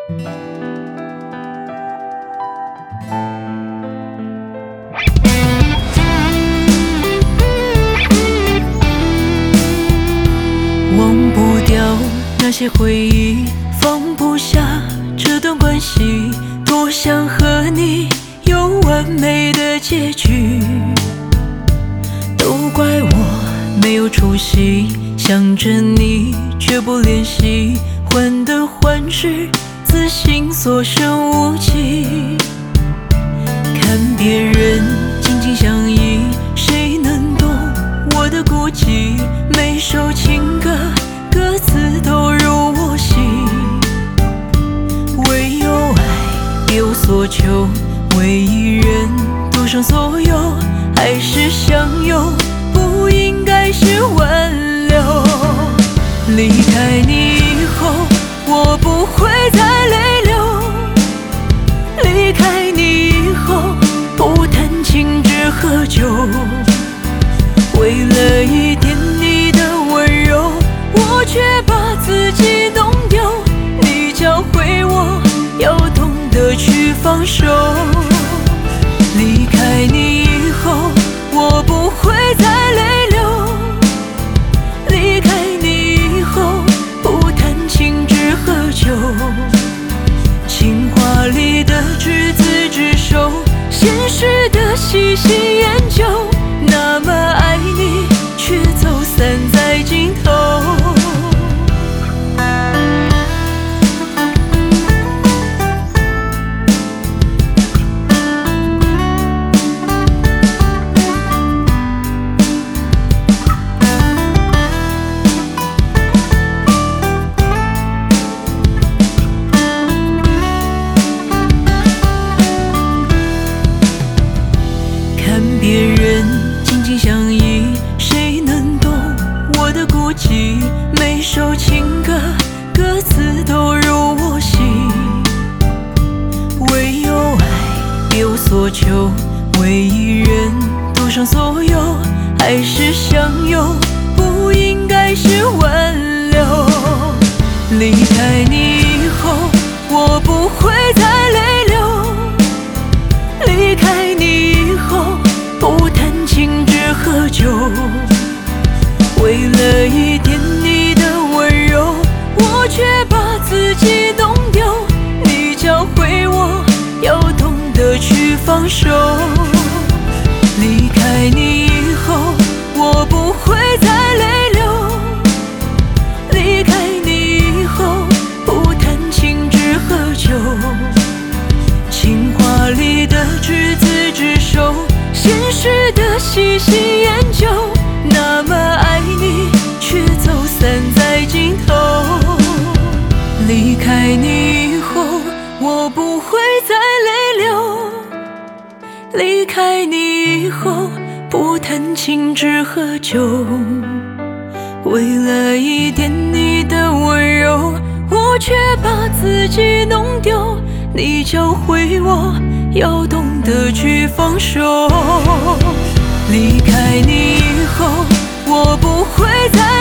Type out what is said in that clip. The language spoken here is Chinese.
忘不掉那些回忆，放不下这段关系，多想和你有完美的结局。都怪我没有出息，想着你却不联系，患得患失，自信所剩无几。看别人紧紧相依，谁能懂我的孤寂？每首情歌歌词都入我心，唯有爱别无所求，为一人赌上所有，还是相拥，不应该是挽留。离开你以后，我不会再泪流，离开你以后，不谈情只喝酒，为了一点你的温柔，我却把自己弄丢。你教会我要懂得去放手，离开你以后，我不会再泪流，离开你以后，不谈情只喝酒，情话里的执子之手，现实的细细研究，那么爱你，却走散在尽头。看别人紧紧相依，谁能懂我的孤寂？每首情歌歌词都入我心，唯有爱别无所求，为一人赌上所有，还是相拥，不应该是挽留。离开你以后，我不会再泪流，离开你以后，不谈情只喝酒，为了一点你的温柔，我却把自己弄丢。你教会我要懂得去放手，离开你以后，我不会再泪流，离开你以后，不谈情只喝酒，情话里的执子之手，现实的细细研究，那么爱你，却走散在尽头。离开你以后，我不会再泪流，离开你以后，不谈情只喝酒，为了一点你的温柔，我却把自己弄丢。你教会我要懂得去放手，离开你以后，我不会再